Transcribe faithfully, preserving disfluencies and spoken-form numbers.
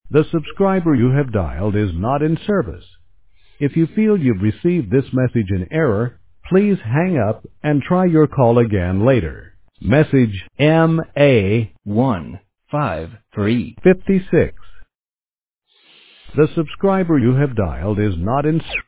The subscriber you have dialed is not in service. If you feel you've received this message in error, please hang up and try your call again later. Message M A one five three. fifty-six. The subscriber you have dialed is not in service.